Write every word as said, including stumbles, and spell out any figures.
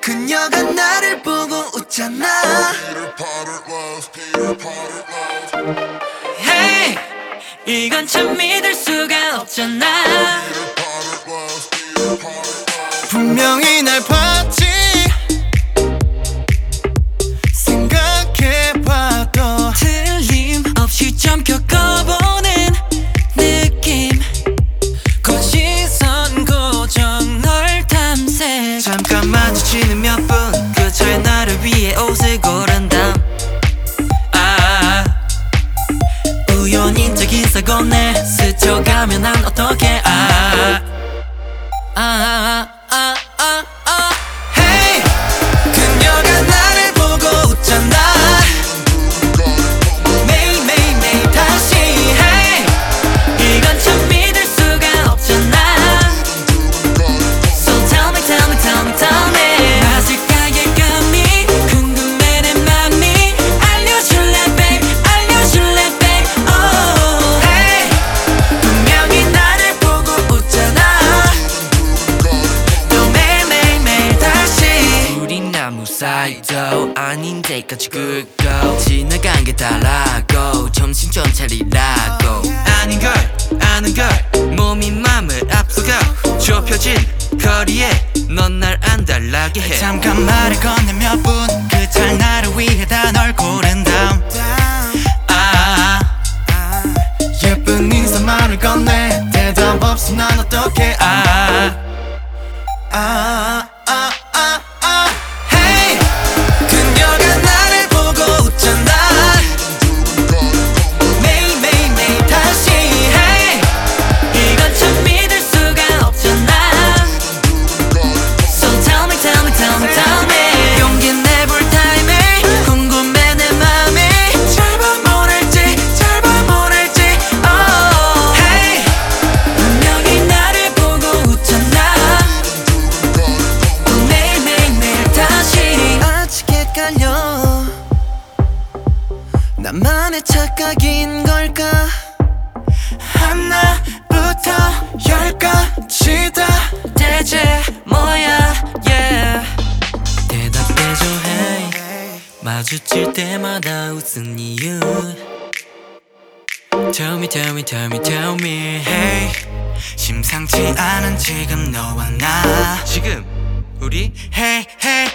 그녀가 나를 보고 웃잖아. Hey, 이건 참 믿을 수가 없잖아. 분명히 날 봤지. 생각해봐도 틀림없이 좀 겪어보는 느낌. 곧 시선 고정 널 탐색. 잠깐 마주치는 몇 분 그 차에 나를 위해 옷을 고른 다음 아, 우연인적인 사고네 스쳐가면 난 어떡해. 아, 아, 아, 아, 아, 아. Hey, 그녀가 나를 보고 웃잖아. 매일매일매일 다시. Hey, 이건 참 믿을 수가 없잖아. So tell me, tell me, tell me, tell me. 맞을까의 감이 궁금해 내 맘이. 알려줄래 babe, 알려줄래 babe. Oh, Hey, 분명히 나를 보고 웃잖아. 또 매일매일매일 다시. 우린 아무 사이도 아닌데 까지 긁고 지나간 게 다라고 정신 좀 차리라고. 아닌 걸 아는 걸 몸이 맘을 앞서가 좁혀진 거리에 넌 날 안달나게 해. 잠깐 말을 건넨 몇 분 그 찰 나를 위해 다 널 고른 다음 아, 예쁜 인사말을 건네 대답 없이 난 어떡해. 아, 아, 아, 아, 아. Hey, 그녀가 나를 보고 웃잖아. 매일매일매일 다시. Hey, 이건 참 믿을 수가 없잖아. So tell me, tell me, tell me, tell me. 용기 내볼 타이밍 궁금해 내 맘이 잘 봐 모를지 잘 봐 모를지. Oh, Hey, 분명히 나를 보고 웃잖아. 또 매일매일매일 다시. 아직 헷갈려. 나만의 착각인 걸까? 하나부터 열까지 다 대체 뭐야? Yeah. 대답해줘. Hey, 마주칠 때마다 웃은 이유. Tell me, tell me, tell me, tell me. Hey, 심상치 않은 지금 너와 나. 지금 우리 Hey, hey,